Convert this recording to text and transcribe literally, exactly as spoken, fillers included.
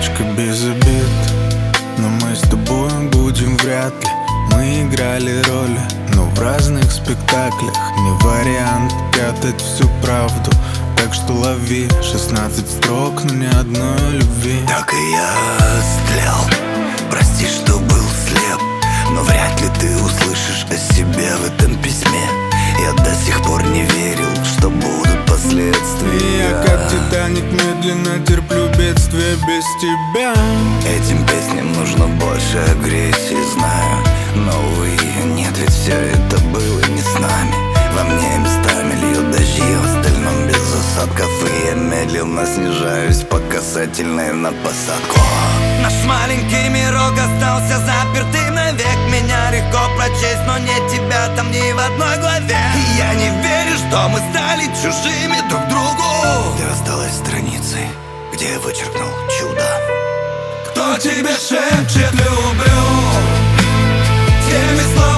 девочка без обид, но мы с тобой будем вряд ли. Мы играли роли, но в разных спектаклях. Не вариант прятать всю правду, так что лови шестнадцать строк, но ни одной любви. Так и я стрел, прости, что был слеп, но вряд ли ты услышишь о себе в этом письме. Я до сих пор не верил, что будут последствия. Я как Титаник медленно терплю бедствие без тебя. Этим песням нужно больше агрессии, знаю, но увы, нет, ведь все это было не с нами. Во мне местами льют дожди, в остальном без осадков. И я медленно снижаюсь по касательной на посадку. Наш маленький мирок остался запертым навек. Меня легко прочесть, но нет тебя там ни в одной главе. И я не верю, что мы стали чужими друг другу. Ты осталась страницей, где я вычеркнул чудо. Кто тебе шепчет «люблю» теми словами?